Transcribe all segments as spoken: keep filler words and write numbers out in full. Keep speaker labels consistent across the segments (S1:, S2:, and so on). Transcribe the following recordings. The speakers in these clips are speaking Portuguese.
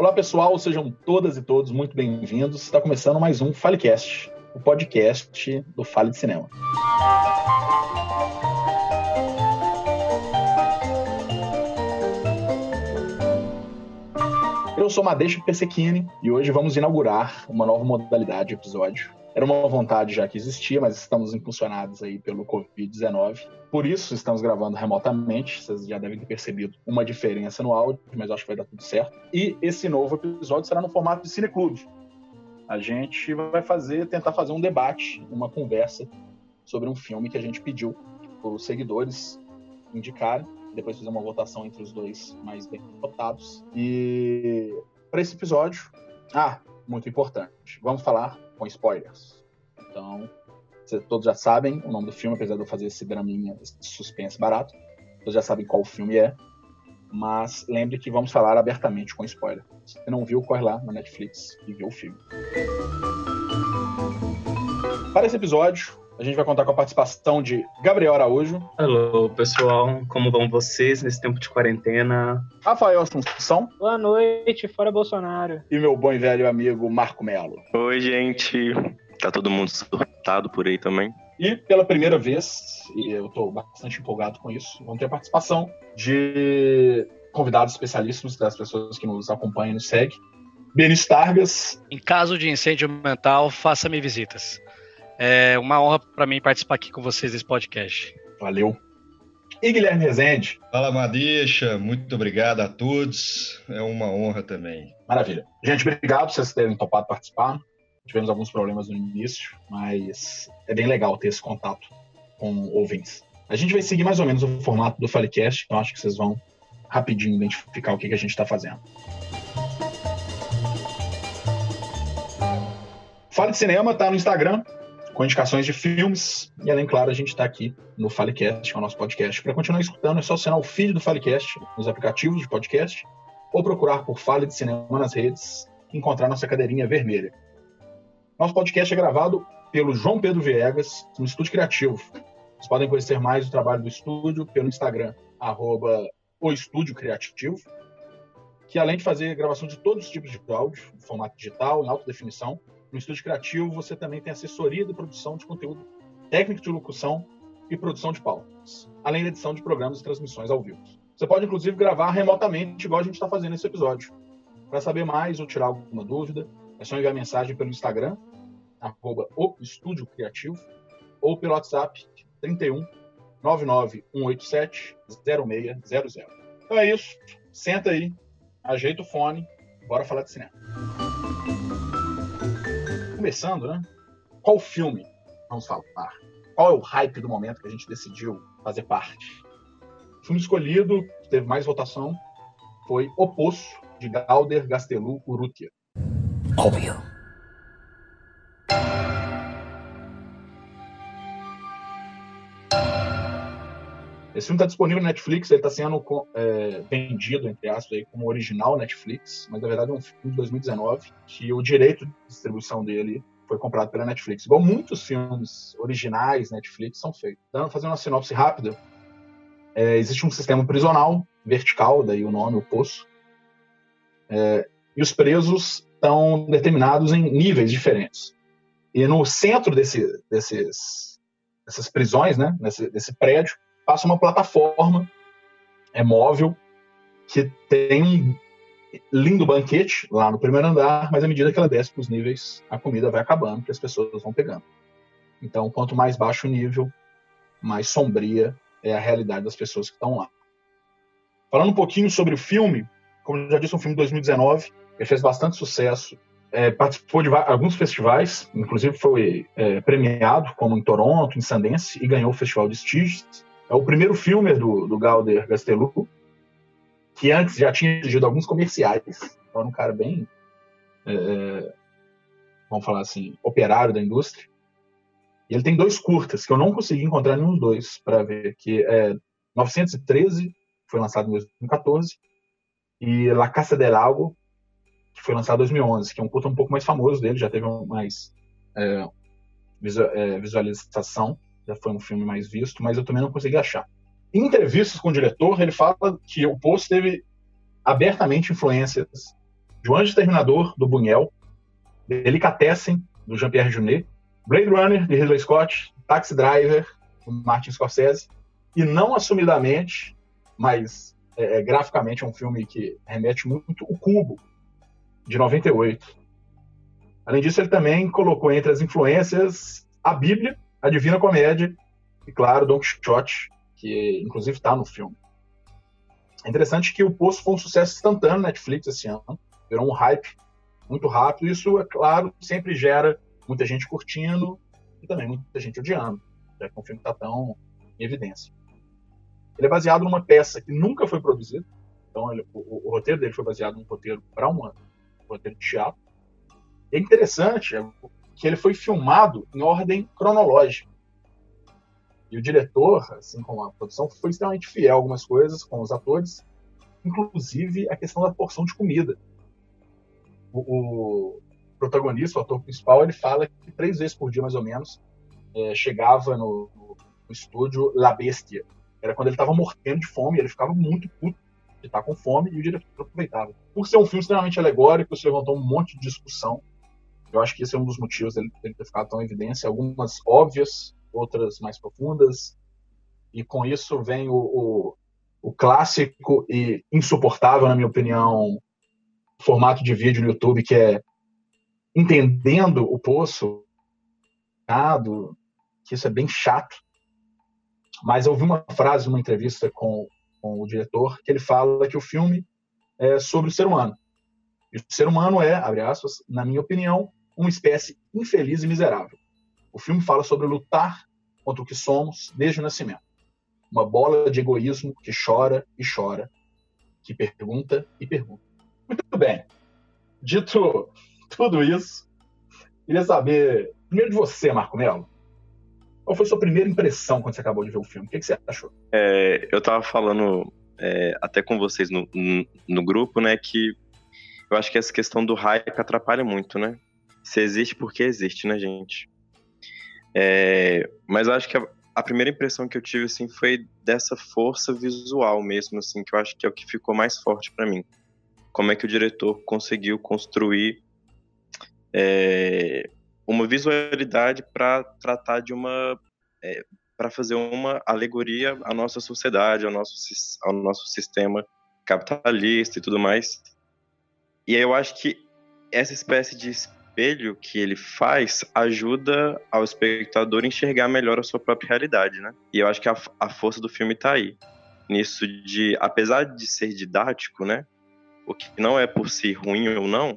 S1: Olá pessoal, sejam todas e todos muito bem-vindos. Está começando mais um FaleCast, o podcast do Fale de Cinema. Eu sou Madeixa Pessequini e hoje vamos inaugurar uma nova modalidade de episódio. Era uma vontade já que existia, mas estamos impulsionados aí pelo covid dezenove. Por isso, estamos gravando remotamente. Vocês já devem ter percebido uma diferença no áudio, mas acho que vai dar tudo certo. E esse novo episódio será no formato de cineclube. A gente vai fazer, tentar fazer um debate, uma conversa sobre um filme que a gente pediu para os seguidores indicarem. Depois fazer uma votação entre os dois mais bem votados. E para esse episódio, ah, muito importante, vamos falar com spoilers. Então, vocês todos já sabem o nome do filme, apesar de eu fazer esse draminha, esse suspense barato. Todos já sabem qual o filme é, mas lembre que vamos falar abertamente com spoiler. Se você não viu, corre lá na Netflix e vê o filme. Para esse episódio, a gente vai contar com a participação de Gabriel Araújo.
S2: Alô, pessoal. Como vão vocês nesse tempo de quarentena?
S1: Rafael Assunção.
S3: Boa noite, fora Bolsonaro.
S1: E meu bom e velho amigo Marco Melo.
S4: Oi, gente. Tá todo mundo surtado por aí também?
S1: E pela primeira vez, e eu tô bastante empolgado com isso, vamos ter a participação de convidados especialíssimos, das pessoas que nos acompanham e nos seguem. Benício Targas.
S5: Em caso de incêndio mental, faça-me visitas. É uma honra para mim participar aqui com vocês desse podcast.
S1: Valeu. E Guilherme Rezende.
S6: Fala, Madeixa. Muito obrigado a todos. É uma honra também.
S1: Maravilha. Gente, obrigado por vocês terem topado participar. Tivemos alguns problemas no início, mas é bem legal ter esse contato com ouvintes. A gente vai seguir mais ou menos o formato do FaleCast, então acho que vocês vão rapidinho identificar o que, que a gente está fazendo. Fale de Cinema está no Instagram, com indicações de filmes, e além, claro, a gente está aqui no FaleCast, que é o nosso podcast. Para continuar escutando, é só assinar o feed do FaleCast nos aplicativos de podcast, ou procurar por Fale de Cinema nas redes e encontrar nossa cadeirinha vermelha. Nosso podcast é gravado pelo João Pedro Viegas, no Estúdio Criativo. Vocês podem conhecer mais o trabalho do estúdio pelo Instagram, arroba o Estúdio Criativo, que além de fazer gravação de todos os tipos de áudio, em formato digital, em alta definição, no Estúdio Criativo você também tem assessoria de produção de conteúdo, técnico de locução e produção de pautas, além da edição de programas e transmissões ao vivo. Você pode, inclusive, gravar remotamente, igual a gente está fazendo nesse episódio. Para saber mais ou tirar alguma dúvida, é só enviar mensagem pelo Instagram, arroba o Estúdio Criativo, ou pelo WhatsApp trinta e um, nove nove um oito sete, zero seis zero zero. Então é isso. Senta aí, ajeita o fone, bora falar de cinema. Começando, né? Qual filme vamos falar? Qual é o hype do momento que a gente decidiu fazer parte? O filme escolhido, que teve mais votação, foi O Poço, de Galder Gastelu Urrutia.
S7: Óbvio.
S1: Esse filme está disponível na Netflix, ele está sendo é, vendido, entre aspas, aí, como original Netflix, mas na verdade é um filme de dois mil e dezenove, que o direito de distribuição dele foi comprado pela Netflix. Igual muitos filmes originais Netflix são feitos. Então, fazendo uma sinopse rápida, é, existe um sistema prisional, vertical, daí o nome, o poço, é, e os presos estão determinados em níveis diferentes. E no centro desse, desses, dessas prisões, né, desse, desse prédio, passa uma plataforma é móvel que tem um lindo banquete lá no primeiro andar, mas à medida que ela desce para os níveis, a comida vai acabando, que as pessoas vão pegando. Então, quanto mais baixo o nível, mais sombria é a realidade das pessoas que estão lá. Falando um pouquinho sobre o filme, como eu já disse, é um filme de dois mil e dezenove, ele fez bastante sucesso, é, participou de alguns festivais, inclusive foi é, premiado, como em Toronto, em Sundance, e ganhou o Festival de Sitges. É o primeiro filme do, do Galder Gastelu, que antes já tinha dirigido alguns comerciais. Então, era um cara bem, é, vamos falar assim, operário da indústria. E ele tem dois curtas, que eu não consegui encontrar nenhum dos dois para ver, que é novecentos e treze, que foi lançado em dois mil e catorze, e La Casa del Lago, que foi lançado em dois mil e onze, que é um curta um pouco mais famoso dele, já teve mais é, visualização. Já foi um filme mais visto, mas eu também não consegui achar. Em entrevistas com o diretor, ele fala que O Poço teve abertamente influências de O Anjo Exterminador, do Buñuel, Delicatessen, do Jean-Pierre Jeunet, Blade Runner, de Ridley Scott, Taxi Driver, do Martin Scorsese, e não assumidamente, mas é, graficamente é um filme que remete muito, O Cubo, de noventa e oito. Além disso, ele também colocou entre as influências a Bíblia, a Divina Comédia e, claro, Don Quixote, que inclusive está no filme. É interessante que O Poço foi um sucesso instantâneo na Netflix esse ano, virou um hype muito rápido. Isso, é claro, sempre gera muita gente curtindo e também muita gente odiando, já que o filme está tão em evidência. Ele é baseado numa peça que nunca foi produzida, então ele, o, o roteiro dele foi baseado num roteiro para um ano, um roteiro de teatro. E é interessante que ele foi filmado em ordem cronológica. E o diretor, assim como a produção, foi extremamente fiel a algumas coisas com os atores, inclusive a questão da porção de comida. O, o protagonista, o ator principal, ele fala que três vezes por dia, mais ou menos, é, chegava no, no, no estúdio La Bestia. Era quando ele estava morrendo de fome, ele ficava muito puto de estar com fome, e o diretor aproveitava. Por ser um filme extremamente alegórico, isso levantou um monte de discussão. Eu acho que esse é um dos motivos dele, dele ter ficado tão em evidência, algumas óbvias, outras mais profundas, e com isso vem o, o, o clássico e insuportável, na minha opinião, formato de vídeo no YouTube, que é entendendo o Poço, que isso é bem chato. Mas eu ouvi uma frase numa entrevista com, com o diretor, que ele fala que o filme é sobre o ser humano. E o ser humano é, abre aspas, na minha opinião, uma espécie infeliz e miserável. O filme fala sobre lutar contra o que somos desde o nascimento. Uma bola de egoísmo que chora e chora, que pergunta e pergunta. Muito bem. Dito tudo isso, queria saber, primeiro de você, Marco Melo, qual foi a sua primeira impressão quando você acabou de ver o filme? O que, que você achou?
S4: É, eu tava falando é, até com vocês no, no, no grupo, né, que eu acho que essa questão do hype atrapalha muito, né? Se existe, porque existe, né, gente? É, mas eu acho que a, a primeira impressão que eu tive, assim, foi dessa força visual mesmo, assim, que eu acho que é o que ficou mais forte pra mim. Como é que o diretor conseguiu construir é, uma visualidade para tratar de uma... É, para fazer uma alegoria à nossa sociedade, ao nosso, ao nosso sistema capitalista e tudo mais. E aí eu acho que essa espécie de espelho que ele faz ajuda ao espectador a enxergar melhor a sua própria realidade, né? E eu acho que a, a força do filme tá aí. Nisso de, apesar de ser didático, né? O que não é por si ruim ou não,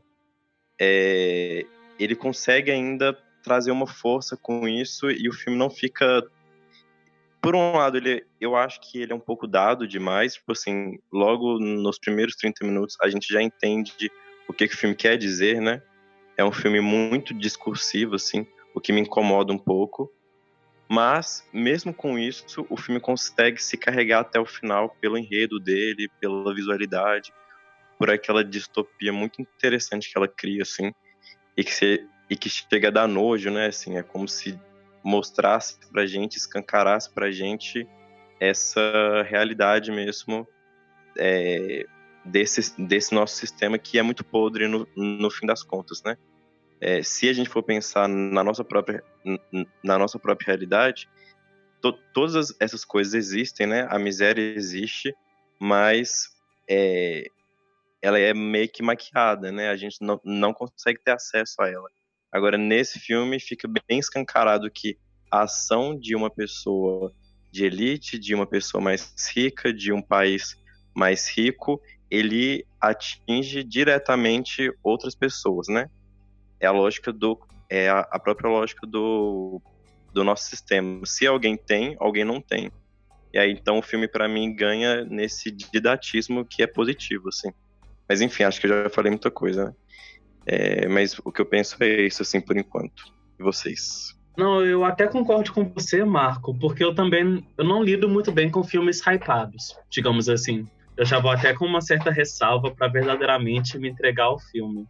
S4: é, ele consegue ainda trazer uma força com isso, e o filme não fica... Por um lado, ele, eu acho que ele é um pouco dado demais, tipo assim, logo nos primeiros trinta minutos a gente já entende o que, que o filme quer dizer, né? É um filme muito discursivo, assim, o que me incomoda um pouco. Mas, mesmo com isso, o filme consegue se carregar até o final pelo enredo dele, pela visualidade, por aquela distopia muito interessante que ela cria, assim, e que, se, e que chega a dar nojo, né? Assim, é como se mostrasse pra gente, escancarasse pra gente essa realidade mesmo é, desse, desse nosso sistema, que é muito podre no, no fim das contas, né? É, se a gente for pensar na nossa própria, na nossa própria realidade, to, todas essas coisas existem, né? A miséria existe, mas é, ela é meio que maquiada, né? A gente não, não consegue ter acesso a ela. Agora, nesse filme, fica bem escancarado que a ação de uma pessoa de elite, de uma pessoa mais rica, de um país mais rico, ele atinge diretamente outras pessoas, né? É a lógica do, é a própria lógica do, do nosso sistema. Se alguém tem, alguém não tem. E aí, então, o filme, para mim, ganha nesse didatismo que é positivo, assim. Mas, enfim, acho que eu já falei muita coisa, né? É, mas o que eu penso é isso, assim, por enquanto. E vocês?
S2: Não, eu até concordo com você, Marco, porque eu também eu não lido muito bem com filmes hypados, digamos assim. Eu já vou até com uma certa ressalva para verdadeiramente me entregar ao filme.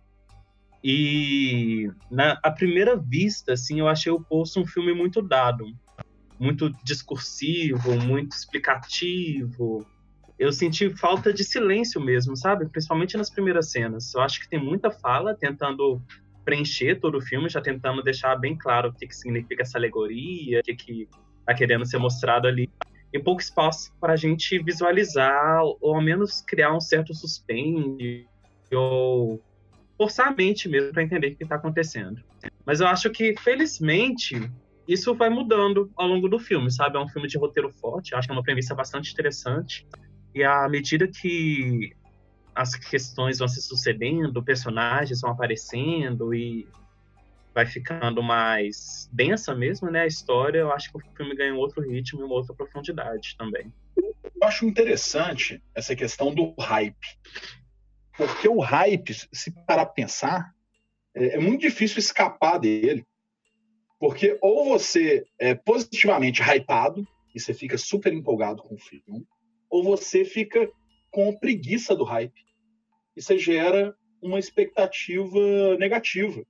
S2: E na à primeira vista, assim, eu achei O Poço um filme muito dado, muito discursivo, muito explicativo. eu senti falta de silêncio mesmo, sabe? Principalmente nas primeiras cenas. Eu acho que tem muita fala tentando preencher todo o filme, já tentando deixar bem claro o que, que significa essa alegoria, o que, que tá querendo ser mostrado ali. E pouco espaço para a gente visualizar, ou ao menos criar um certo suspense, ou forçar a mente mesmo para entender o que está acontecendo. Mas eu acho que, felizmente, isso vai mudando ao longo do filme, sabe? É um filme de roteiro forte, acho que é uma premissa bastante interessante. E à medida que as questões vão se sucedendo, personagens vão aparecendo e vai ficando mais densa mesmo, né? A história, eu acho que o filme ganha um outro ritmo e uma outra profundidade também.
S1: Eu acho interessante essa questão do hype. Porque o hype, se parar para pensar, é muito difícil escapar dele. Porque ou você é positivamente hypado e você fica super empolgado com o filme, ou você fica com preguiça do hype e você gera uma expectativa negativa.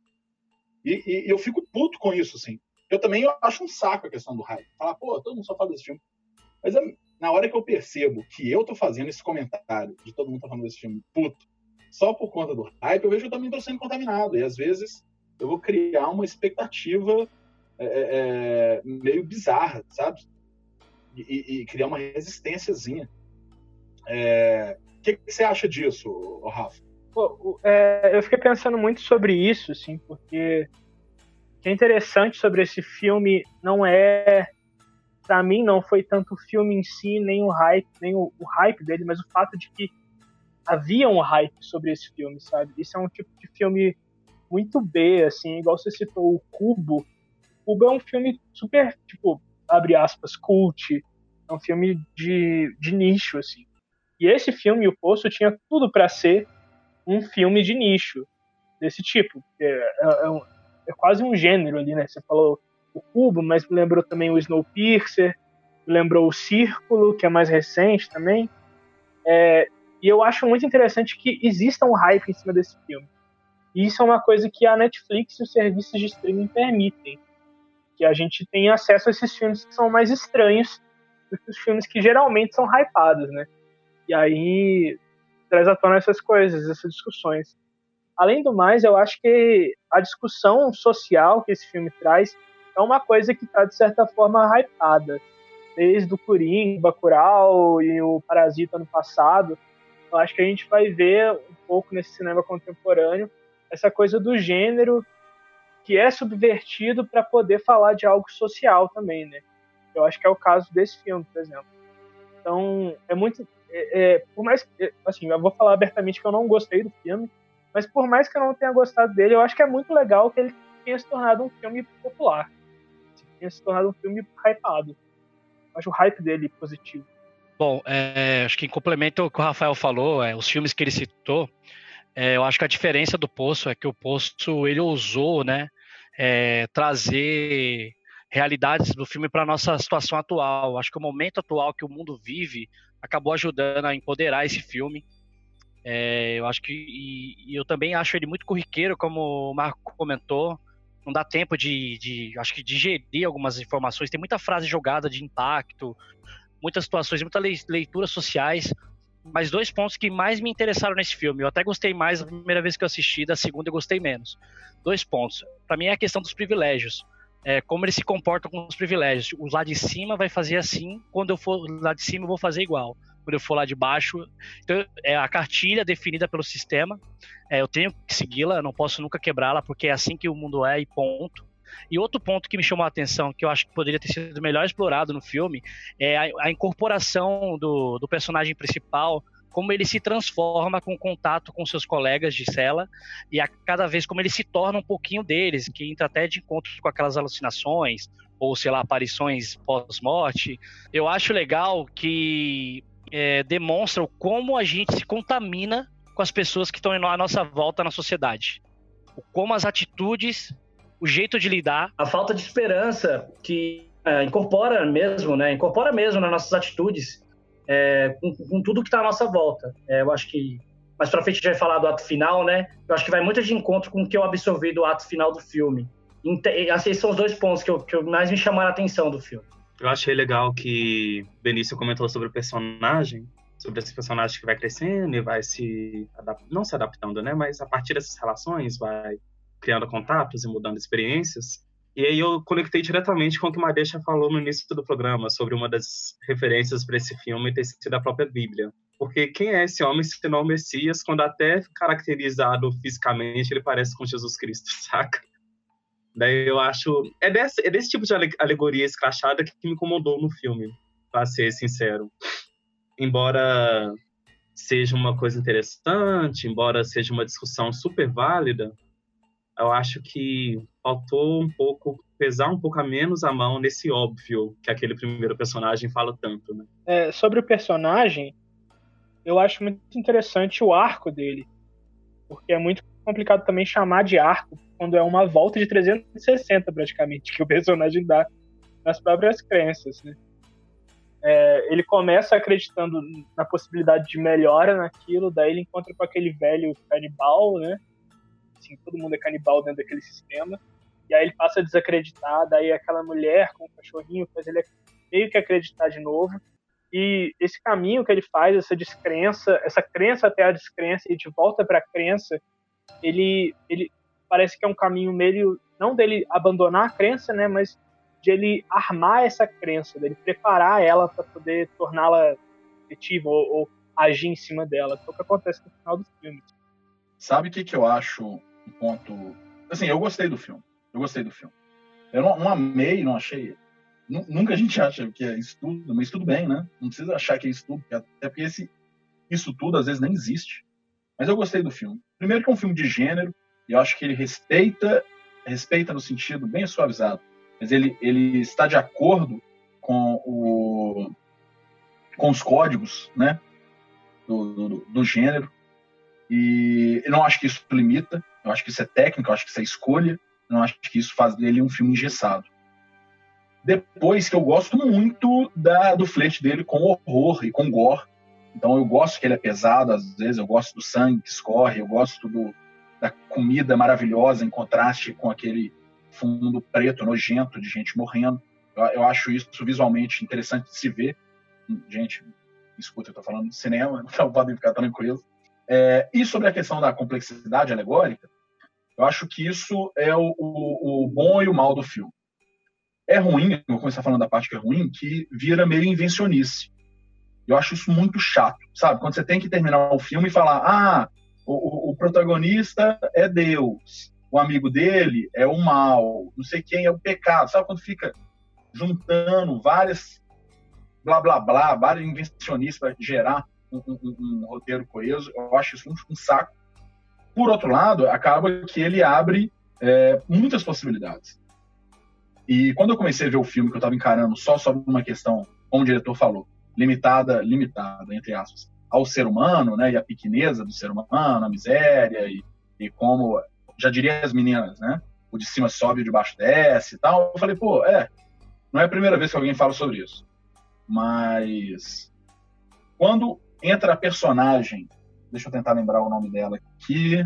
S1: E, e, e eu fico puto com isso, assim. Eu também eu acho um saco a questão do hype. Falar, pô, todo mundo só fala desse filme. Mas é, na hora que eu percebo que eu tô fazendo esse comentário de todo mundo tá falando desse filme puto, só por conta do hype, eu vejo que eu também tô sendo contaminado. E às vezes eu vou criar uma expectativa é, é, meio bizarra, sabe? E, e, e criar uma resistênciazinha. É... O que, que você acha disso, Rafa?
S3: Pô, é, eu fiquei pensando muito sobre isso, assim, porque o que é interessante sobre esse filme não é, pra mim, não foi tanto o filme em si, nem o hype, nem o, o hype dele, mas o fato de que havia um hype sobre esse filme, sabe? Isso é um tipo de filme muito B, assim, igual você citou o Kubo. O Kubo é um filme super, tipo, abre aspas, cult, é um filme de, de nicho, assim. E esse filme, O Poço, tinha tudo para ser um filme de nicho, desse tipo. É, é, é, um, é quase um gênero ali, né? Você falou o Kubo, mas me lembrou também o Snowpiercer, me lembrou o Círculo, que é mais recente também. É, e eu acho muito interessante que exista um hype em cima desse filme. E isso é uma coisa que a Netflix e os serviços de streaming permitem. Que a gente tenha acesso a esses filmes que são mais estranhos do que os filmes que geralmente são hypados, né? E aí traz à tona essas coisas, essas discussões. Além do mais, eu acho que a discussão social que esse filme traz é uma coisa que está, de certa forma, hypada. Desde o Coringa, Bacurau e o Parasita no passado, eu acho que a gente vai ver um pouco nesse cinema contemporâneo essa coisa do gênero que é subvertido para poder falar de algo social também, né? Eu acho que é o caso desse filme, por exemplo. Então, é muito... É, é, por mais... Assim, eu vou falar abertamente que eu não gostei do filme, mas por mais que eu não tenha gostado dele, eu acho que é muito legal que ele tenha se tornado um filme popular. Tenha se tornado um filme hypado. Eu acho o hype dele positivo.
S5: Bom, é, acho que em complemento ao que o Rafael falou, é, os filmes que ele citou, é, eu acho que a diferença do Poço é que o Poço, ele ousou, né, é, trazer realidades do filme para a nossa situação atual. Acho que o momento atual que o mundo vive acabou ajudando a empoderar esse filme. É, eu acho que e, e eu também acho ele muito corriqueiro, como o Marco comentou. Não dá tempo de, de acho que digerir algumas informações. Tem muita frase jogada de impacto, muitas situações, muitas leituras sociais. Mas dois pontos que mais me interessaram nesse filme, eu até gostei mais da primeira vez que eu assisti, da segunda eu gostei menos. Dois pontos. Para mim é a questão dos privilégios. É, como eles se comportam com os privilégios. O lá de cima vai fazer assim, quando eu for lá de cima eu vou fazer igual. Quando eu for lá de baixo... Então, é a cartilha definida pelo sistema. É, eu tenho que segui-la, eu não posso nunca quebrá-la, porque é assim que o mundo é e ponto. E outro ponto que me chamou a atenção, que eu acho que poderia ter sido melhor explorado no filme, é a, a incorporação do, do personagem principal, como ele se transforma com contato com seus colegas de cela, e a cada vez como ele se torna um pouquinho deles, que entra até de encontro com aquelas alucinações, ou sei lá, aparições pós-morte. Eu acho legal que é, demonstra como a gente se contamina com as pessoas que estão à nossa volta na sociedade. Como as atitudes, o jeito de lidar, a falta de esperança que é, incorpora mesmo, né? Incorpora mesmo nas nossas atitudes, é, com, com tudo que está à nossa volta. É, eu acho que mais pra frente a gente vai falar do ato final, né? Eu acho que vai muito de encontro com o que eu absorvi do ato final do filme. Esses são os dois pontos que, eu, que mais me chamaram a atenção do filme.
S2: Eu achei legal que Benício comentou sobre o personagem, sobre esse personagem que vai crescendo e vai se adap- não se adaptando, né? Mas a partir dessas relações vai criando contatos e mudando experiências. E aí eu conectei diretamente com o que o Madeixa falou no início do programa, sobre uma das referências para esse filme ter sido a própria Bíblia. Porque quem é esse homem se não o Messias, quando até caracterizado fisicamente ele parece com Jesus Cristo, saca? Daí eu acho... É desse, é desse tipo de alegoria escrachada que me incomodou no filme, pra ser sincero. Embora seja uma coisa interessante, embora seja uma discussão super válida, eu acho que faltou um pouco, pesar um pouco a menos a mão nesse óbvio que aquele primeiro personagem fala tanto, né?
S3: É, sobre o personagem, eu acho muito interessante o arco dele, porque é muito complicado também chamar de arco quando é uma volta de trezentos e sessenta praticamente que o personagem dá nas próprias crenças, né? É, ele começa acreditando na possibilidade de melhora naquilo, daí ele encontra com aquele velho canibal, né? Assim, todo mundo é canibal dentro daquele sistema, e aí ele passa a desacreditar, daí aquela mulher com o cachorrinho faz ele meio que acreditar de novo, e esse caminho que ele faz, essa descrença, essa crença até a descrença e de volta para a crença, ele, ele parece que é um caminho meio, não dele abandonar a crença, né, mas de ele armar essa crença, dele preparar ela para poder torná-la efetiva ou, ou agir em cima dela, que é o que acontece no final do filme.
S1: Sabe o que, que eu acho um ponto... Assim, eu gostei do filme. Eu gostei do filme. Eu não, não amei, não achei... Nunca a gente acha que é isso tudo, mas tudo bem, né? Não precisa achar que é isso tudo, até porque esse, isso tudo às vezes nem existe. Mas eu gostei do filme. Primeiro que é um filme de gênero, e eu acho que ele respeita, respeita no sentido bem suavizado, mas ele, ele está de acordo com, o, com os códigos, né, do, do, do gênero, e eu não acho que isso limita, eu acho que isso é técnica, eu acho que isso é escolha, eu não acho que isso faz dele um filme engessado. Depois que eu gosto muito da, do flerte dele com horror e com gore, então eu gosto que ele é pesado, às vezes eu gosto do sangue que escorre, eu gosto do, da comida maravilhosa em contraste com aquele fundo preto, nojento, de gente morrendo. Eu, eu acho isso visualmente interessante de se ver. Gente, escuta, eu estou falando de cinema, então podem ficar tranquilos. É, e sobre a questão da complexidade alegórica, eu acho que isso é o, o, o bom e o mal do filme. É ruim, eu vou começar falando da parte que é ruim, que vira meio invencionice. Eu acho isso muito chato, sabe? Quando você tem que terminar o filme e falar, ah, o, o, o protagonista é Deus, o amigo dele é o mal, não sei quem é o pecado. Sabe quando fica juntando várias blá, blá, blá, várias invencionistas para gerar um, um, um roteiro coeso? Eu acho isso um, um saco. Por outro lado, acaba que ele abre é, muitas possibilidades. E quando eu comecei a ver o filme, que eu estava encarando só sobre uma questão, como o diretor falou, limitada, limitada, entre aspas, ao ser humano, né, e a pequeneza do ser humano, a miséria, e, e como, já diria as meninas, né, o de cima sobe e o de baixo desce e tal, eu falei, pô, é, não é a primeira vez que alguém fala sobre isso. Mas quando entra a personagem, deixa eu tentar lembrar o nome dela aqui,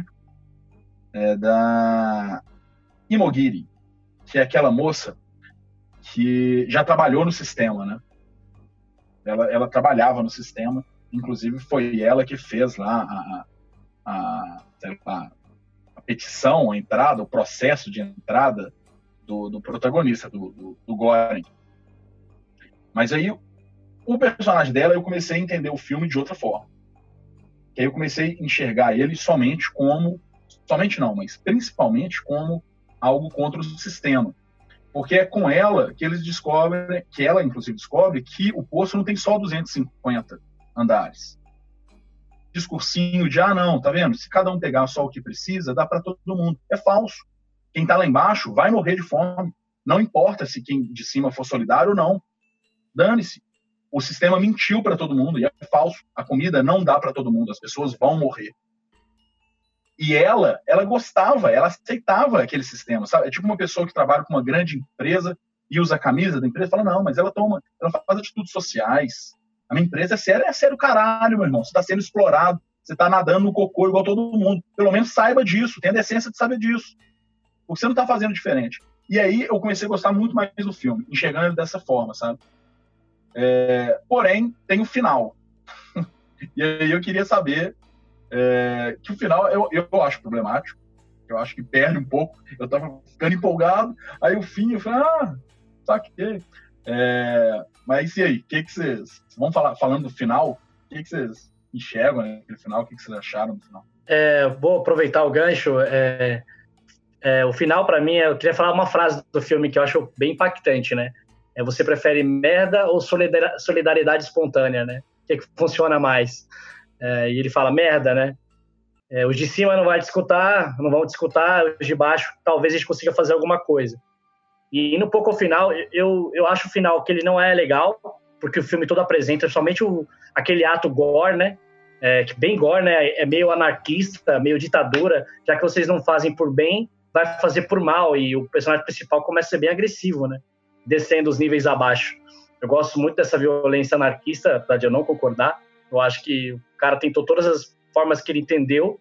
S1: é da Imogiri, que é aquela moça que já trabalhou no sistema, né? Ela, ela trabalhava no sistema, inclusive foi ela que fez lá a, a, a, a petição, a entrada, o processo de entrada do, do protagonista, do, do, do Goren. Mas aí, o personagem dela, eu comecei a entender o filme de outra forma. Que aí eu comecei a enxergar ele somente como, somente não, mas principalmente como algo contra o sistema. Porque é com ela que eles descobrem, que ela inclusive descobre, que o poço não tem só duzentos e cinquenta andares. Discursinho de, ah não, tá vendo? Se cada um pegar só o que precisa, dá para todo mundo. É falso. Quem tá lá embaixo vai morrer de fome. Não importa se quem de cima for solidário ou não. Dane-se. O sistema mentiu para todo mundo e é falso. A comida não dá para todo mundo. As pessoas vão morrer. E ela, ela gostava, ela aceitava aquele sistema, sabe? É tipo uma pessoa que trabalha com uma grande empresa e usa a camisa da empresa e fala, não, mas ela toma, ela faz atitudes sociais. A minha empresa é séria, é sério caralho, meu irmão. Você está sendo explorado, você está nadando no cocô igual todo mundo. Pelo menos saiba disso, tenha a decência de saber disso. Porque você não está fazendo diferente. E aí eu comecei a gostar muito mais do filme, enxergando ele dessa forma, sabe? É, porém, tem o final. E aí eu queria saber é, que o final eu, eu acho problemático. Eu acho que perde um pouco. Eu tava ficando empolgado, aí o fim, eu falei, ah, saquei. É, mas e aí, o que, que vocês... Vamos falar falando do final, o que, que vocês enxergam naquele final? O que, que vocês acharam do final?
S7: É, vou aproveitar o gancho. É, é, o final, para mim, é, eu queria falar uma frase do filme que eu acho bem impactante, né? É, você prefere merda ou solidariedade espontânea, né? O que, que funciona mais? É, e ele fala merda, né? É, os de cima não vão te escutar, não vão te escutar, os de baixo talvez a gente consiga fazer alguma coisa. E indo um pouco ao final, eu, eu acho o final que ele não é legal, porque o filme todo apresenta somente o, aquele ato gore, né? É, que bem gore, né? É meio anarquista, meio ditadura, já que vocês não fazem por bem, vai fazer por mal, e o personagem principal começa a ser bem agressivo, né? Descendo os níveis abaixo. Eu gosto muito dessa violência anarquista, apesar de eu não concordar. Eu acho que o cara tentou todas as formas que ele entendeu.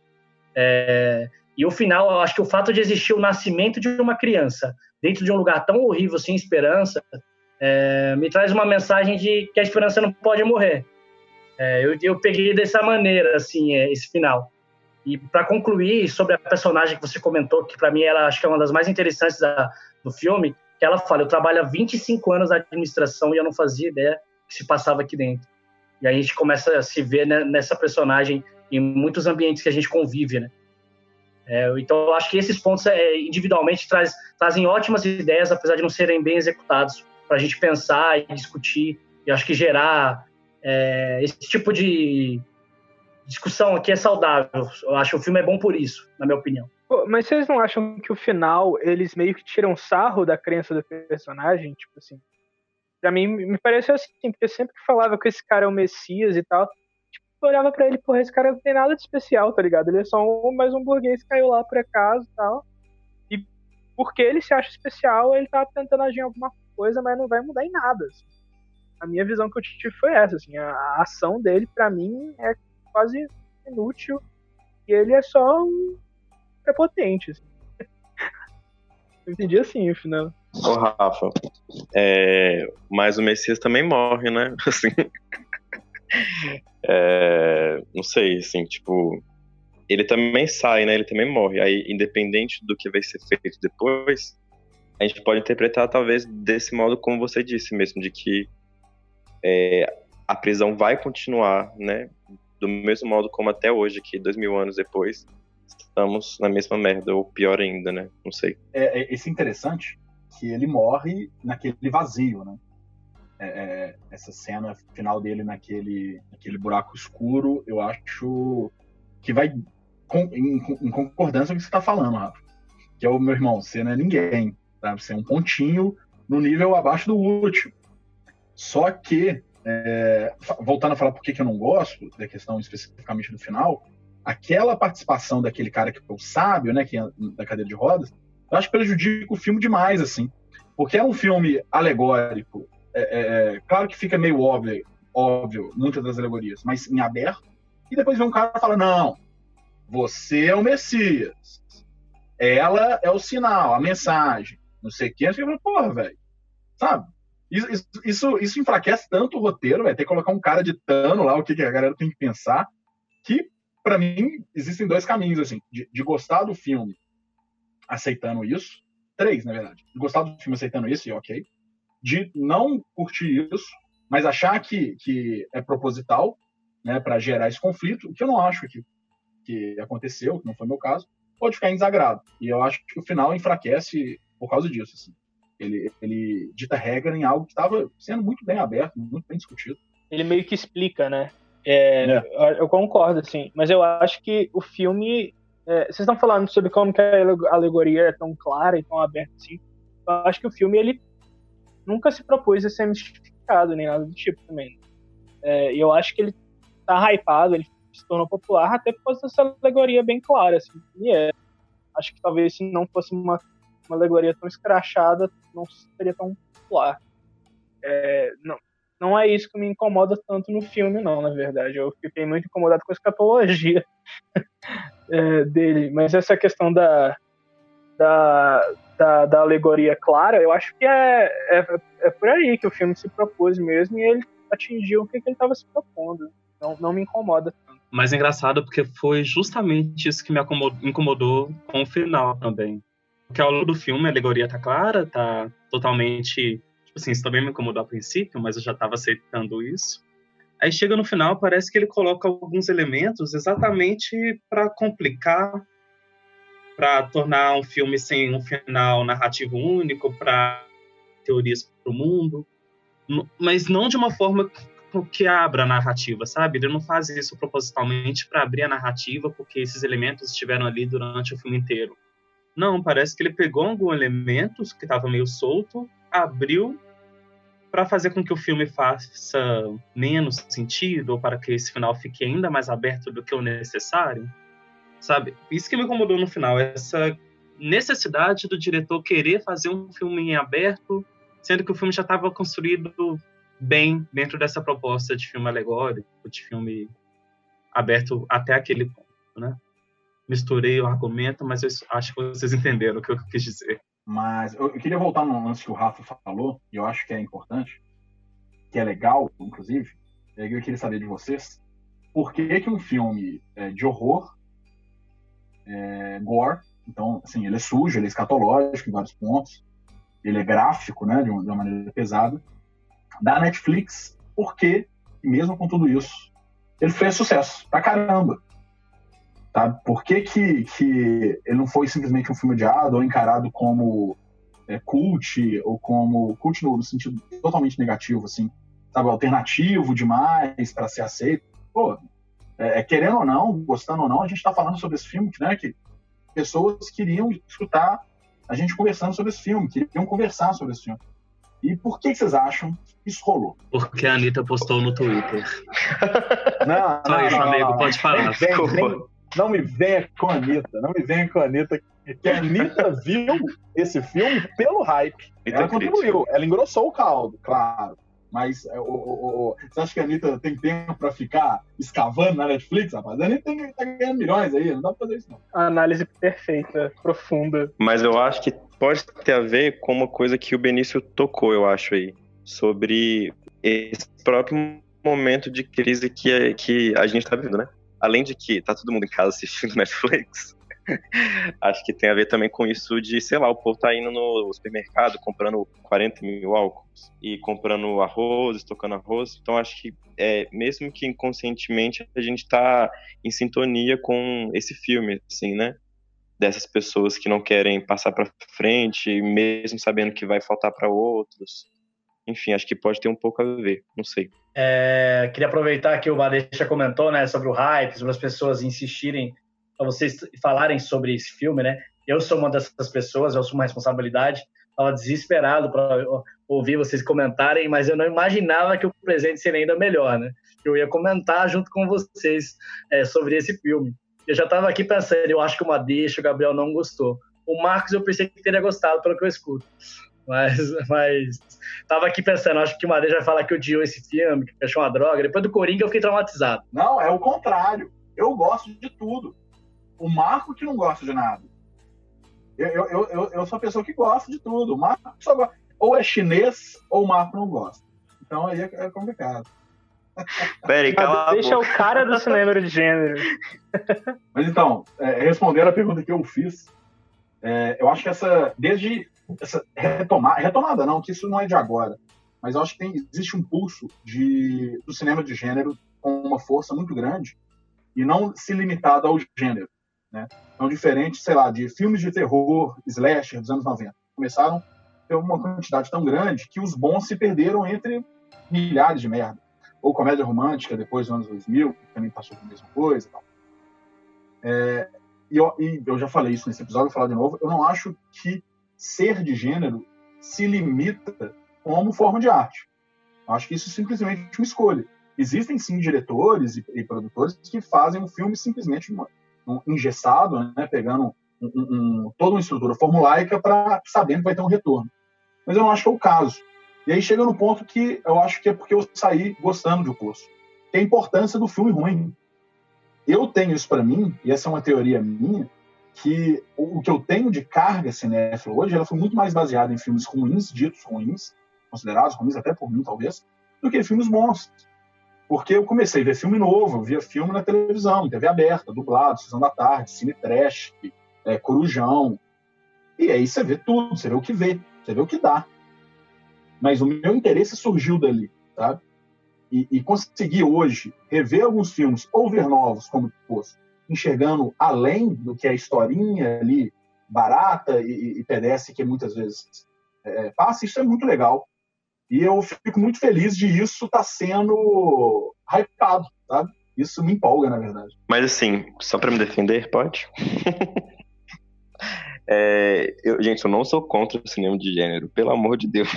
S7: É... E o final, eu acho que o fato de existir o nascimento de uma criança dentro de um lugar tão horrível, sem esperança, é... me traz uma mensagem de que a esperança não pode morrer. É... Eu, eu peguei dessa maneira, assim, esse final. E para concluir, sobre a personagem que você comentou, que para mim ela acho que é uma das mais interessantes da, do filme, que ela fala, eu trabalho há vinte e cinco anos na administração e eu não fazia ideia que se passava aqui dentro. E aí a gente começa a se ver, né, nessa personagem em muitos ambientes que a gente convive, né? É, então eu acho que esses pontos é, individualmente traz, trazem ótimas ideias, apesar de não serem bem executados, para a gente pensar e discutir, e acho que gerar é, esse tipo de discussão aqui é saudável. Eu acho que o filme é bom por isso, na minha opinião.
S3: Pô, mas vocês não acham que o final, eles meio que tiram sarro da crença do personagem? Tipo assim, pra mim, me pareceu assim, porque sempre que falava que esse cara é o Messias e tal, tipo, eu olhava pra ele, porra, esse cara não tem nada de especial, tá ligado? Ele é só um, mais um burguês que caiu lá por acaso e tal. E porque ele se acha especial, ele tá tentando agir em alguma coisa, mas não vai mudar em nada. Assim. A minha visão que eu tive foi essa, assim, a, a ação dele, pra mim, é quase inútil, e ele é só um prepotente, assim. Eu entendi assim o final.
S4: Ô, Rafa, é... mas o Messias também morre, né? Assim, é... não sei, assim, tipo, ele também sai, né? Ele também morre. Aí, independente do que vai ser feito depois, a gente pode interpretar talvez desse modo como você disse mesmo, de que é, a prisão vai continuar, né? Do mesmo modo como até hoje, que dois mil anos depois, estamos na mesma merda, ou pior ainda, né? Não sei.
S1: É, é, esse é interessante que ele morre naquele vazio, né? É, é, essa cena final dele naquele, naquele buraco escuro, eu acho que vai com, em, em concordância com o que você está falando, Rafa. Que é o meu irmão, você não é ninguém, sabe? Você é um pontinho no nível abaixo do último. Só que É, voltando a falar por que eu não gosto da questão especificamente do final, aquela participação daquele cara que foi o sábio, né, que é da cadeira de rodas, eu acho que prejudica o filme demais, assim, porque é um filme alegórico, é, é, claro que fica meio óbvio, óbvio, muitas das alegorias, mas em aberto, e depois vem um cara e fala, não, você é o Messias, ela é o sinal, a mensagem, não sei o que, eu falo, porra, velho, sabe? Isso, isso, isso enfraquece tanto o roteiro, vai ter que colocar um cara ditando lá o que a galera tem que pensar, que, pra mim, existem dois caminhos, assim, de, de gostar do filme aceitando isso, três, na verdade, de gostar do filme aceitando isso, e ok, de não curtir isso, mas achar que, que é proposital, né, pra gerar esse conflito, o que eu não acho que, que aconteceu, que não foi meu caso, pode ficar em desagrado, e eu acho que o final enfraquece por causa disso, assim. Ele, ele dita regra em algo que estava sendo muito bem aberto, muito bem discutido.
S3: Ele meio que explica, né? É, é. Eu concordo, assim. Mas eu acho que o filme... É, vocês estão falando sobre como que a alegoria é tão clara e tão aberta assim. Eu acho que o filme, ele nunca se propôs a ser mistificado, nem nada do tipo também. É, e eu acho que ele tá hypado, ele se tornou popular até por causa dessa alegoria bem clara, assim. E é. Acho que talvez se não fosse uma uma alegoria tão escrachada, não seria tão popular. É, não, não é isso que me incomoda tanto no filme, não, na verdade. Eu fiquei muito incomodado com a escatologia é, dele. Mas essa questão da, da, da, da alegoria clara, eu acho que é, é, é por aí que o filme se propôs mesmo, e ele atingiu o que ele estava se propondo. Não, não me incomoda.
S2: Mas é engraçado porque foi justamente isso que me incomodou com o final também. Porque ao longo do filme a alegoria tá clara, tá totalmente... Tipo assim, isso também me incomodou a princípio, mas eu já tava aceitando isso. Aí chega no final, parece que ele coloca alguns elementos exatamente para complicar, para tornar um filme sem um final narrativo único, para teorias para o mundo, mas não de uma forma que abra a narrativa, sabe? Ele não faz isso propositalmente para abrir a narrativa, porque esses elementos estiveram ali durante o filme inteiro. Não, parece que ele pegou alguns elementos que estava meio solto, abriu para fazer com que o filme faça menos sentido, ou para que esse final fique ainda mais aberto do que o necessário, sabe? Isso que me incomodou no final, essa necessidade do diretor querer fazer um filme em aberto, sendo que o filme já estava construído bem dentro dessa proposta de filme alegórico, de filme aberto até aquele ponto, né? Misturei o argumento, mas eu acho que vocês entenderam o que eu quis dizer.
S1: Mas eu queria voltar num lance que o Rafa falou, e eu acho que é importante, que é legal, inclusive, eu queria saber de vocês, por que que um filme é, de horror, é, gore, então, assim, ele é sujo, ele é escatológico em vários pontos, ele é gráfico, né, de uma, de uma maneira pesada, da Netflix, porque, mesmo com tudo isso, ele fez sucesso pra caramba. Tá? Por que, que, que ele não foi simplesmente um filme odiado ou encarado como é, cult, ou como cult no, no sentido totalmente negativo, assim, sabe, alternativo demais para ser aceito? Pô, é, querendo ou não, gostando ou não, a gente está falando sobre esse filme, né, que pessoas queriam escutar a gente conversando sobre esse filme, queriam conversar sobre esse filme. E por que, que vocês acham que isso rolou?
S2: Porque a Anitta postou no Twitter.
S1: Não,
S2: Só
S1: não,
S2: isso,
S1: não,
S2: amigo,
S1: não,
S2: pode falar.
S1: Nem, nem, nem, não me venha com a Anitta, não me venha com a Anitta, que a Anitta viu esse filme pelo hype. Ela contribuiu, ela engrossou o caldo, claro. Mas o, o, o, você acha que a Anitta tem tempo pra ficar escavando na Netflix, rapaz? A Anitta tem, tá ganhando milhões aí, não dá pra fazer isso não.
S3: A análise perfeita, profunda.
S4: Mas eu acho que pode ter a ver com uma coisa que o Benício tocou, eu acho aí, sobre esse próprio momento de crise que, que a gente tá vivendo, né? Além de que tá todo mundo em casa assistindo Netflix, acho que tem a ver também com isso de, sei lá, o povo tá indo no supermercado comprando quarenta mil álcools e comprando arroz, estocando arroz. Então acho que é, mesmo que inconscientemente a gente tá em sintonia com esse filme, assim, né? Dessas pessoas que não querem passar pra frente, mesmo sabendo que vai faltar para outros. Enfim, acho que pode ter um pouco a ver, não sei.
S7: É, queria aproveitar que o Madeixa comentou, né, sobre o hype, sobre as pessoas insistirem para vocês falarem sobre esse filme, né? Eu sou uma dessas pessoas, eu assumo uma responsabilidade. Estava desesperado para ouvir vocês comentarem, mas eu não imaginava que o presente seria ainda melhor, né? Eu ia comentar junto com vocês é, sobre esse filme. Eu já estava aqui pensando, eu acho que o Madeixa, o Gabriel não gostou. O Marcos eu pensei que teria gostado, pelo que eu escuto. Mas, mas tava aqui pensando, acho que o Madeixa vai falar que odiou esse filme, que achou uma droga. Depois do Coringa eu fiquei traumatizado.
S1: Não, é o contrário. Eu gosto de tudo. O Marco que não gosta de nada. Eu, eu, eu, eu sou a pessoa que gosta de tudo. O Marco só gosta. Ou é chinês, ou o Marco não gosta. Então aí é, é complicado.
S4: Peraí, cala a
S3: Deixa
S4: boca.
S3: o cara do cinema de gênero.
S1: Mas então, é, respondendo a pergunta que eu fiz, é, eu acho que essa, desde essa retomada, retomada não, que isso não é de agora, mas eu acho que tem, existe um pulso de, do cinema de gênero com uma força muito grande e não se limitado ao gênero, né? Então, diferente, sei lá, de filmes de terror, slasher dos anos noventa, começaram a ter uma quantidade tão grande que os bons se perderam entre milhares de merda. Ou comédia romântica, depois dos anos dois mil, que também passou por a mesma coisa e tal. É, e, eu, e eu já falei isso nesse episódio, vou falar de novo, eu não acho que ser de gênero se limita como forma de arte. Eu acho que isso é simplesmente uma escolha. Existem, sim, diretores e, e produtores que fazem um filme simplesmente uma, um, engessado, né, pegando um, um, um, toda uma estrutura formulaica para sabendo que vai ter um retorno. Mas eu não acho que é o caso. E aí chega no ponto que eu acho que é porque eu saí gostando de O Poço. Que é a importância do filme ruim. Eu tenho isso para mim, e essa é uma teoria minha, que o, o que eu tenho de carga cinéfila hoje, ela foi muito mais baseada em filmes ruins, ditos ruins, considerados ruins até por mim, talvez, do que filmes bons. Porque eu comecei a ver filme novo, eu via filme na televisão, T V aberta, dublado, Sessão da Tarde, Cine Trash, é, Corujão. E aí você vê tudo, você vê o que vê, você vê o que dá. Mas o meu interesse surgiu dali, sabe? E, e conseguir hoje rever alguns filmes ou ver novos, como fosse, enxergando além do que é a historinha ali, barata e, e pedestre que muitas vezes é, passa, isso é muito legal. E eu fico muito feliz de isso estar tá sendo hypado, sabe? Isso me empolga, na verdade.
S4: Mas assim, só para me defender, pode? é, eu, gente, eu não sou contra o cinema de gênero, pelo amor de Deus.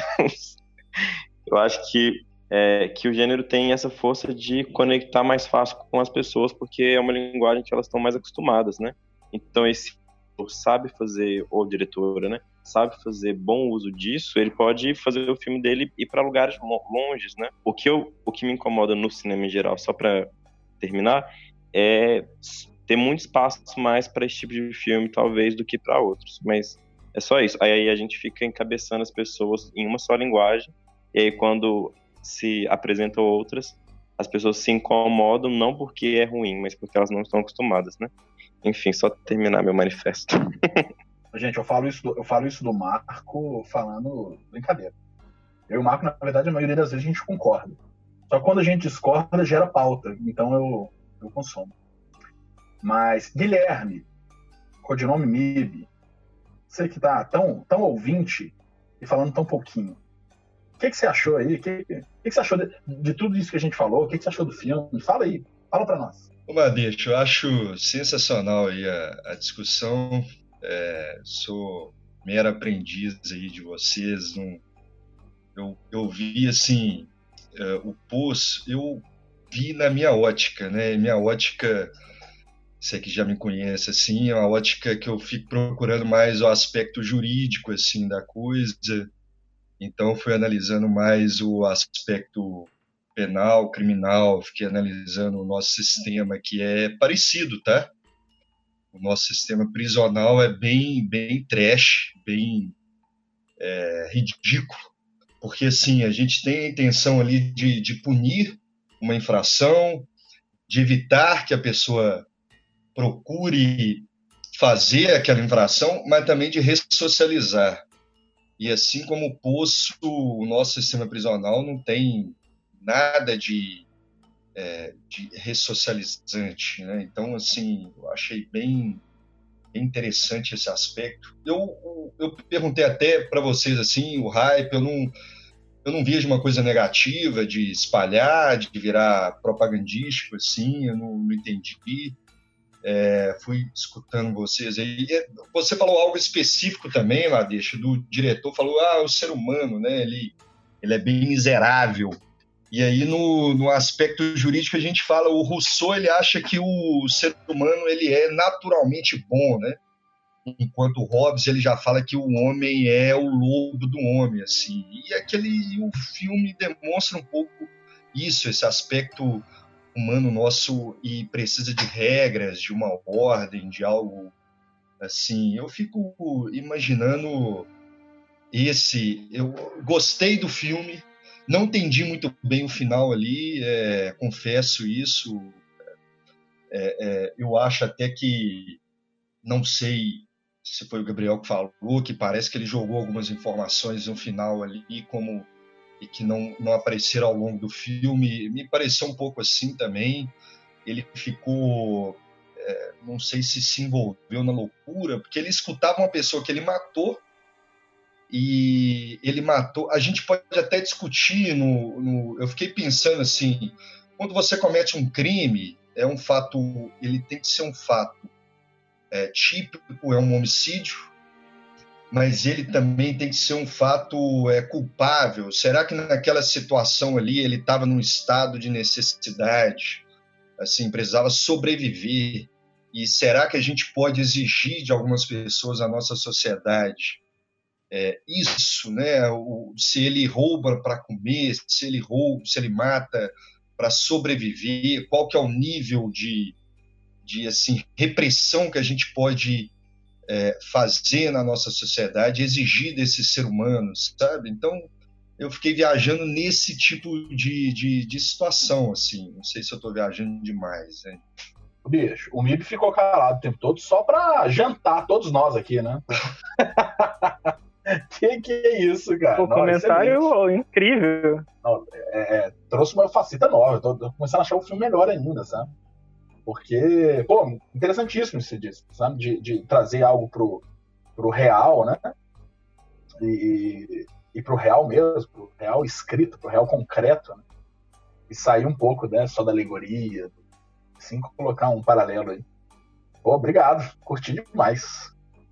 S4: Eu acho que, é, que o gênero tem essa força de conectar mais fácil com as pessoas, porque é uma linguagem que elas estão mais acostumadas, né? Então, esse sabe fazer, ou diretora, né? Sabe fazer bom uso disso, ele pode fazer o filme dele ir para lugares longes, né? O que, eu, o que me incomoda no cinema em geral, só para terminar, é ter muito espaço mais para esse tipo de filme, talvez, do que para outros. Mas é só isso. Aí a gente fica encabeçando as pessoas em uma só linguagem, e aí quando se apresentam outras, as pessoas se incomodam, não porque é ruim, mas porque elas não estão acostumadas, né? Enfim, só terminar meu manifesto.
S1: Gente, eu falo isso do, eu falo isso do Marco falando brincadeira. Eu e o Marco, na verdade, a maioria das vezes a gente concorda. Só que quando a gente discorda, gera pauta. Então eu, eu consumo. Mas, Guilherme, codinome M I B, você que tá tão, tão ouvinte e falando tão pouquinho, o que, que você achou aí? O que, que, que você achou de, de tudo isso que a gente falou? O que, que você achou do filme? Fala aí, fala pra nós.
S6: Ô, Madeixo, eu acho sensacional aí a, a discussão. É, sou mero aprendiz aí de vocês. Não, eu, eu vi, assim, é, o Poço, eu vi na minha ótica, né? Minha ótica, você que já me conhece, assim, é uma ótica que eu fico procurando mais o aspecto jurídico, assim, da coisa. Então, fui analisando mais o aspecto penal, criminal, fiquei analisando o nosso sistema, que é parecido, tá? O nosso sistema prisional é bem, bem trash, bem é, ridículo, porque assim, a gente tem a intenção ali de, de punir uma infração, de evitar que a pessoa procure fazer aquela infração, mas também de ressocializar. E assim como o Poço, o nosso sistema prisional não tem nada de É, de ressocializante, né? Então, assim, eu achei bem, bem interessante esse aspecto. Eu, eu perguntei até para vocês, assim, o hype, eu não, eu não vejo uma coisa negativa de espalhar, de virar propagandístico, assim, eu não, não entendi. É, fui escutando vocês aí. Você falou algo específico também, Madeixo, do diretor, falou, ah, o ser humano, né, ele, ele é bem miserável. E aí, no, no aspecto jurídico, a gente fala, o Rousseau, ele acha que o ser humano, ele é naturalmente bom, né? Enquanto o Hobbes, ele já fala que o homem é o lobo do homem, assim. E aquele, o filme demonstra um pouco isso, esse aspecto humano nosso, e precisa de regras, de uma ordem, de algo assim. Eu fico imaginando esse... Eu gostei do filme, não entendi muito bem o final ali, é, confesso isso. É, é, eu acho até que, não sei se foi o Gabriel que falou, que parece que ele jogou algumas informações no final ali, como, e que não, não apareceram ao longo do filme. Me pareceu um pouco assim também. Ele ficou, é, não sei se se envolveu na loucura, porque ele escutava uma pessoa que ele matou, e ele matou. A gente pode até discutir no, no, eu fiquei pensando assim, quando você comete um crime, é um fato, ele tem que ser um fato é, típico, é um homicídio, mas ele também tem que ser um fato é, culpável. Será que naquela situação ali ele estava num estado de necessidade, assim, precisava sobreviver? E será que a gente pode exigir de algumas pessoas na nossa sociedade É, isso, né? O, se ele rouba para comer, se ele rouba, se ele mata para sobreviver, qual que é o nível de, de assim, repressão que a gente pode é, fazer na nossa sociedade, exigir desses seres humanos, sabe? Então, eu fiquei viajando nesse tipo de, de, de situação, assim. Não sei se eu tô viajando demais, né?
S1: Bicho, o M I B ficou calado o tempo todo só pra jantar todos nós aqui, né? que que é isso, cara?
S3: O comentário excelente. Incrível.
S1: Não, é, é, trouxe uma faceta nova. Eu tô, tô começando a achar o filme melhor ainda, sabe? Porque, pô, interessantíssimo isso que você disse, sabe? De, de trazer algo pro, pro real, né? E, e pro real mesmo, pro real escrito, pro real concreto, né? E sair um pouco, né, só da alegoria, assim, colocar um paralelo aí. Pô, obrigado, curti demais.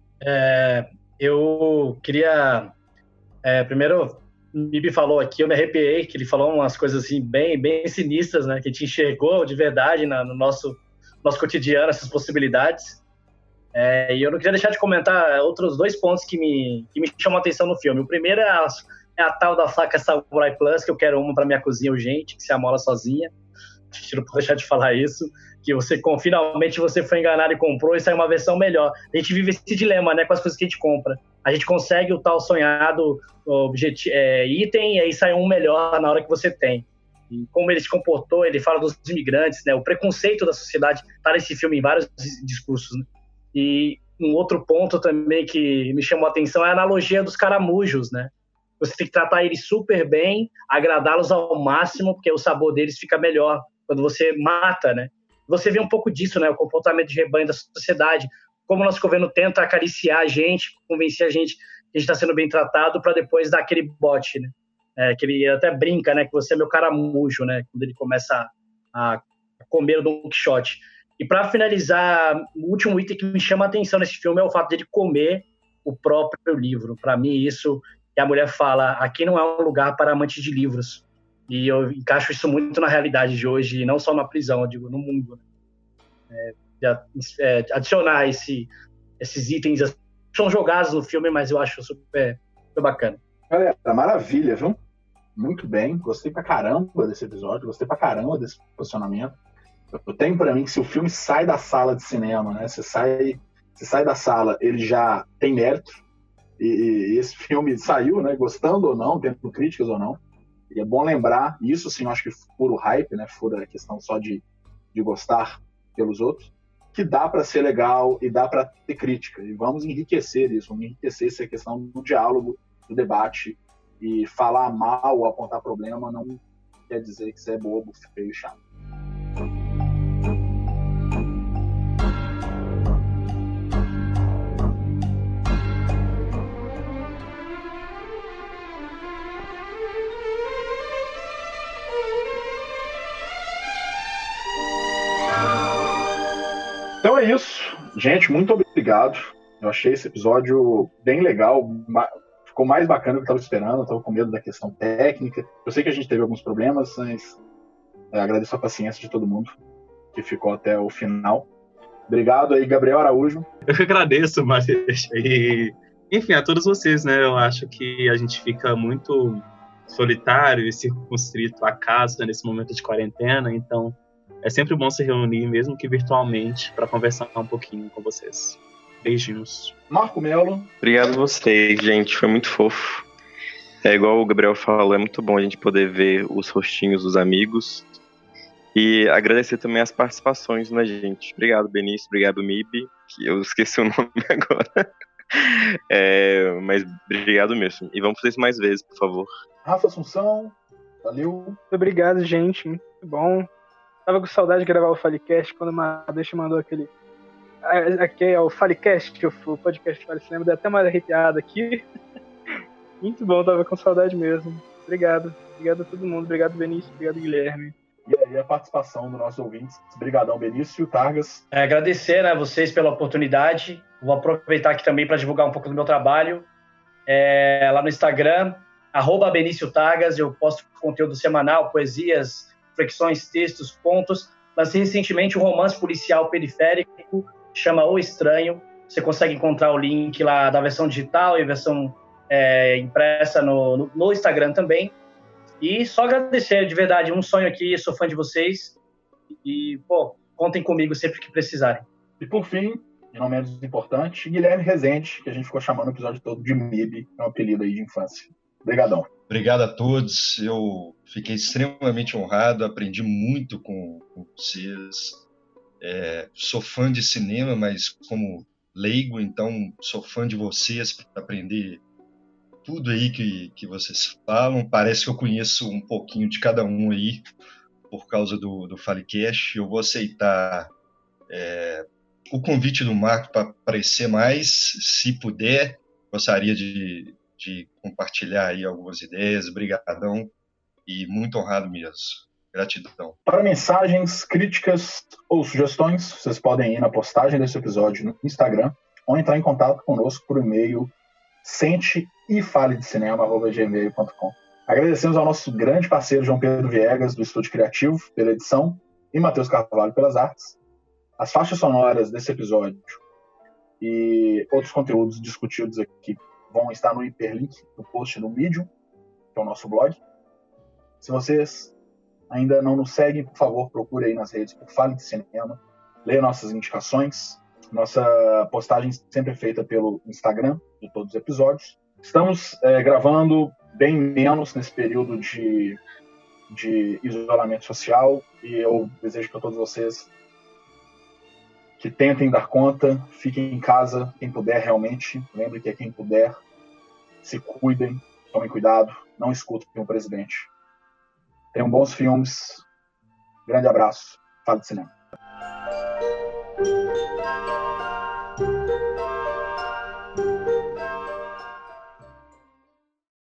S7: É, eu queria... É, primeiro, o Mibi falou aqui, eu me arrepiei, que ele falou umas coisas assim bem, bem sinistras, né? Que a gente enxergou de verdade na, no nosso, nosso cotidiano, essas possibilidades. É, e eu não queria deixar de comentar outros dois pontos que me, que me chamam a atenção no filme. O primeiro é a, é a tal da faca Samurai Plus, que eu quero uma para minha cozinha urgente, que se amola sozinha. A gente não pode deixar de falar isso. Que você, finalmente você foi enganado e comprou e saiu uma versão melhor. A gente vive esse dilema, né, com as coisas que a gente compra. A gente consegue o tal sonhado objeti- é, item e aí sai um melhor na hora que você tem. E como ele se comportou, ele fala dos imigrantes, né, o preconceito da sociedade está nesse filme em vários discursos, né? E um outro ponto também que me chamou a atenção é a analogia dos caramujos, né? Você tem que tratar eles super bem, agradá-los ao máximo, porque o sabor deles fica melhor quando você mata, né? Você vê um pouco disso, né? O comportamento de rebanho da sociedade, como o nosso governo tenta acariciar a gente, convencer a gente que a gente está sendo bem tratado para depois dar aquele bote, né? É, que ele até brinca, né? Que você é meu caramujo, né? Quando ele começa a comer o Don Quixote. E para finalizar, o último item que me chama a atenção nesse filme é o fato de ele comer o próprio livro. Para mim, isso que a mulher fala, aqui não é um lugar para amantes de livros. E eu encaixo isso muito na realidade de hoje, e não só na prisão, eu digo, no mundo. É, é, adicionar esse, esses itens são jogados no filme, mas eu acho super, super bacana.
S1: Galera, maravilha, viu? Muito bem, gostei pra caramba desse episódio, gostei pra caramba desse posicionamento. Eu tenho pra mim que se o filme sai da sala de cinema, né? Você sai, você sai da sala, ele já tem mérito. E, e esse filme saiu, né? Gostando ou não, tendo críticas ou não. E é bom lembrar, isso sim, eu acho que fura o hype, né? Fura a questão só de, de gostar pelos outros, que dá pra ser legal e dá pra ter crítica. E vamos enriquecer isso, vamos enriquecer essa questão do diálogo, do debate. E falar mal ou apontar problema não quer dizer que você é bobo, feio e chato. Então é isso. Gente, muito obrigado. Eu achei esse episódio bem legal. Ficou mais bacana do que eu estava esperando. Eu estava com medo da questão técnica. Eu sei que a gente teve alguns problemas, mas agradeço a paciência de todo mundo que ficou até o final. Obrigado aí, Gabriel Araújo.
S2: Eu que agradeço, Matheus. E, enfim, a todos vocês, né? Eu acho que a gente fica muito solitário e circunscrito à casa nesse momento de quarentena, então é sempre bom se reunir, mesmo que virtualmente, para conversar um pouquinho com vocês. Beijinhos.
S1: Marco Melo.
S4: Obrigado a vocês, gente. Foi muito fofo. É igual o Gabriel falou, é muito bom a gente poder ver os rostinhos dos amigos. E agradecer também as participações, né, gente? Obrigado, Benício. Obrigado, Mibi. Que eu esqueci o nome agora. É, mas obrigado mesmo. E vamos fazer isso mais vezes, por favor.
S1: Rafa Assunção. Valeu.
S3: Muito obrigado, gente. Muito bom. Tava com saudade de gravar o Falecast quando o Madeixa mandou aquele. Aqui é o Falecast, o podcast Fale Cinema. Deu até uma arrepiada aqui. Muito bom, tava com saudade mesmo. Obrigado. Obrigado a todo mundo. Obrigado, Benício. Obrigado, Guilherme.
S1: E aí a participação dos nossos ouvintes. Obrigadão, Benício, Targas.
S7: É, agradecer, né, vocês pela oportunidade. Vou aproveitar aqui também para divulgar um pouco do meu trabalho. É, lá no Instagram, arroba Benício Targas, eu posto conteúdo semanal, poesias, reflexões, textos, contos. Lancei recentemente um romance policial periférico, chama O Estranho. Você consegue encontrar o link lá da versão digital e a versão é, impressa no, no, no Instagram também. E só agradecer, de verdade, um sonho aqui, sou fã de vocês. E, pô, contem comigo sempre que precisarem.
S1: E por fim, e não menos importante, Guilherme Rezende, que a gente ficou chamando o episódio todo de M I B, é um apelido aí de infância. Obrigadão.
S6: Obrigado a todos. Eu fiquei extremamente honrado, aprendi muito com, com vocês. É, sou fã de cinema, mas como leigo, então sou fã de vocês para aprender tudo aí que, que vocês falam. Parece que eu conheço um pouquinho de cada um aí por causa do, do Falecast. Eu vou aceitar é, o convite do Marco para aparecer mais, se puder. Gostaria de, de compartilhar aí algumas ideias. Brigadão e muito honrado mesmo. Gratidão.
S1: Para mensagens, críticas ou sugestões, vocês podem ir na postagem desse episódio no Instagram ou entrar em contato conosco por e-mail sente e fale de cinema arroba gmail ponto com. Agradecemos ao nosso grande parceiro João Pedro Viegas, do Estúdio Criativo, pela edição, e Matheus Carvalho pelas artes. As faixas sonoras desse episódio e outros conteúdos discutidos aqui vão estar no hiperlink do post do Medium, que é o nosso blog. Se vocês ainda não nos seguem, por favor, procure aí nas redes por Fale de Cinema, leia nossas indicações. Nossa postagem sempre é feita pelo Instagram de todos os episódios. Estamos é, gravando bem menos nesse período de, de isolamento social e eu desejo para todos vocês que tentem dar conta, fiquem em casa, quem puder realmente. Lembre que é quem puder, se cuidem, tomem cuidado, não escutem o presidente. Tenham bons filmes. Grande abraço. Fale de cinema.